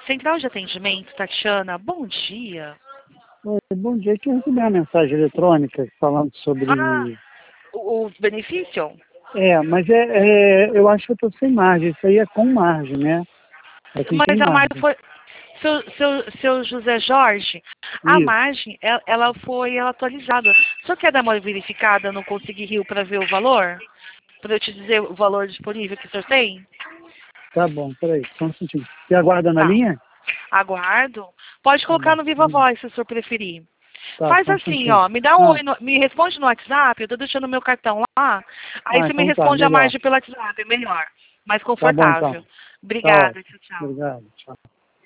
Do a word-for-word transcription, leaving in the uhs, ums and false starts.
Central de Atendimento, Tatiana, bom dia. Oi, bom dia. Aqui eu recebi uma mensagem eletrônica falando sobre... Ah, o, o benefício? É, mas é, é, eu acho que eu estou sem margem. Isso aí é com margem, né? É quem tem Mas a margem margem. foi... Seu, seu, seu José Jorge, a Isso. margem, ela, ela foi ela atualizada. O senhor quer dar uma verificada, eu não consegui rir para ver o valor? Para eu te dizer o valor disponível que o senhor tem? Tá bom, peraí, só um minutinho. Você aguarda na Tá. linha? Aguardo. Pode Tá colocar bom. no Viva Voz, se o senhor preferir. Tá, Faz só um assim, instantinho. ó, me dá um Ah, oi, no- me responde no WhatsApp, eu tô deixando meu cartão lá, aí ah, você me então tá, responde a melhor. margem pelo WhatsApp, é melhor, mais Tá bom então. confortável. Tá Obrigada, ótimo. tchau, tchau. Obrigado, tchau.